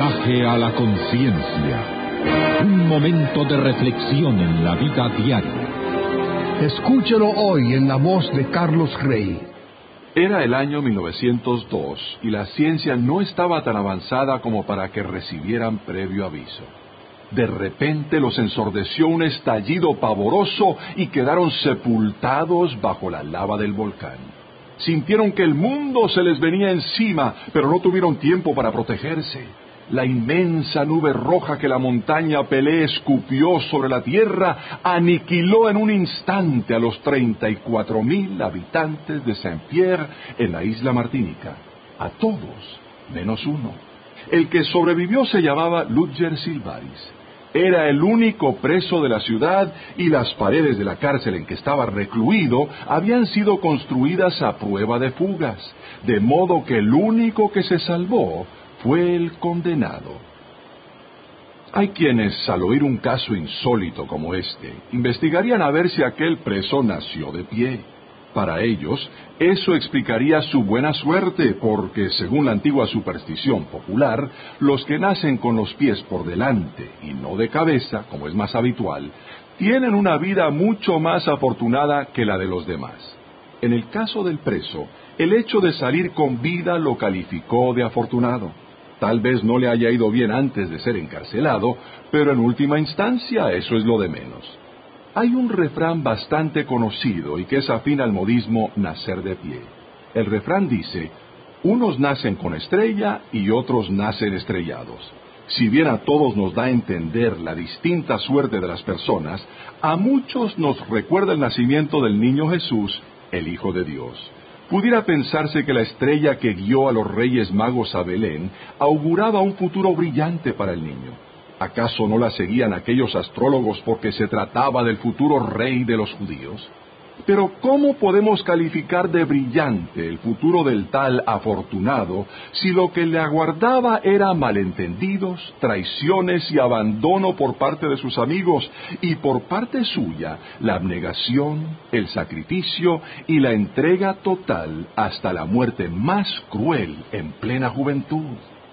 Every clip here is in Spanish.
Viaje a la conciencia. Un momento de reflexión en la vida diaria. Escúchelo hoy en la voz de Carlos Rey. Era el año 1902 y la ciencia no estaba tan avanzada como para que recibieran previo aviso. De repente los ensordeció un estallido pavoroso y quedaron sepultados bajo la lava del volcán. Sintieron que el mundo se les venía encima, pero no tuvieron tiempo para protegerse. La inmensa nube roja que la montaña Pelé escupió sobre la tierra aniquiló en un instante a los 34,000 habitantes de Saint-Pierre en la isla Martinica. A todos, menos uno. El que sobrevivió se llamaba Ludger Silvaris. Era el único preso de la ciudad y las paredes de la cárcel en que estaba recluido habían sido construidas a prueba de fugas, de modo que el único que se salvó fue el condenado. Hay quienes, al oír un caso insólito como este, investigarían a ver si aquel preso nació de pie. Para ellos, eso explicaría su buena suerte, porque, según la antigua superstición popular, los que nacen con los pies por delante y no de cabeza, como es más habitual, tienen una vida mucho más afortunada que la de los demás. En el caso del preso, el hecho de salir con vida lo calificó de afortunado. Tal vez no le haya ido bien antes de ser encarcelado, pero en última instancia eso es lo de menos. Hay un refrán bastante conocido y que es afín al modismo nacer de pie. El refrán dice: unos nacen con estrella y otros nacen estrellados. Si bien a todos nos da a entender la distinta suerte de las personas, a muchos nos recuerda el nacimiento del niño Jesús, el Hijo de Dios. Pudiera pensarse que la estrella que guió a los Reyes Magos a Belén auguraba un futuro brillante para el niño. ¿Acaso no la seguían aquellos astrólogos porque se trataba del futuro rey de los judíos? Pero ¿cómo podemos calificar de brillante el futuro del tal afortunado si lo que le aguardaba era malentendidos, traiciones y abandono por parte de sus amigos, y por parte suya la abnegación, el sacrificio y la entrega total hasta la muerte más cruel en plena juventud?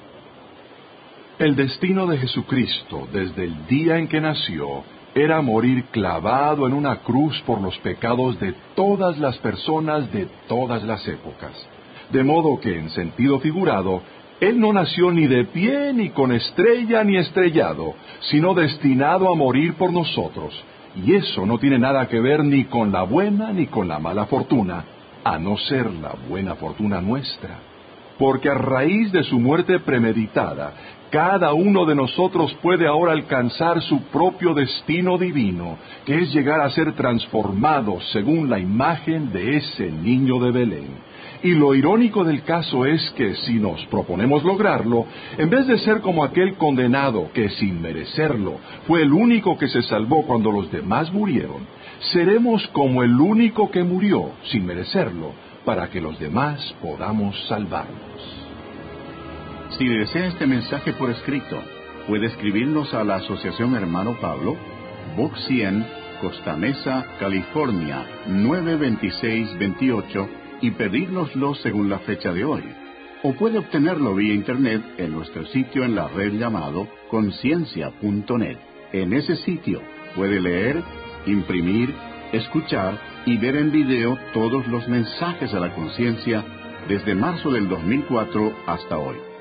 El destino de Jesucristo, desde el día en que nació, era morir clavado en una cruz por los pecados de todas las personas de todas las épocas. De modo que, en sentido figurado, Él no nació ni de pie, ni con estrella, ni estrellado, sino destinado a morir por nosotros. Y eso no tiene nada que ver ni con la buena ni con la mala fortuna, a no ser la buena fortuna nuestra. Porque a raíz de su muerte premeditada, cada uno de nosotros puede ahora alcanzar su propio destino divino, que es llegar a ser transformado según la imagen de ese niño de Belén. Y lo irónico del caso es que si nos proponemos lograrlo, en vez de ser como aquel condenado que sin merecerlo fue el único que se salvó cuando los demás murieron, seremos como el único que murió sin merecerlo, para que los demás podamos salvarnos. Si desea este mensaje por escrito, puede escribirnos a la Asociación Hermano Pablo, Box 100, Costa Mesa, California, 92628, y pedírnoslo según la fecha de hoy. O puede obtenerlo vía internet en nuestro sitio en la red llamado conciencia.net. En ese sitio puede leer, imprimir, escuchar y ver en video todos los mensajes a la conciencia desde marzo del 2004 hasta hoy.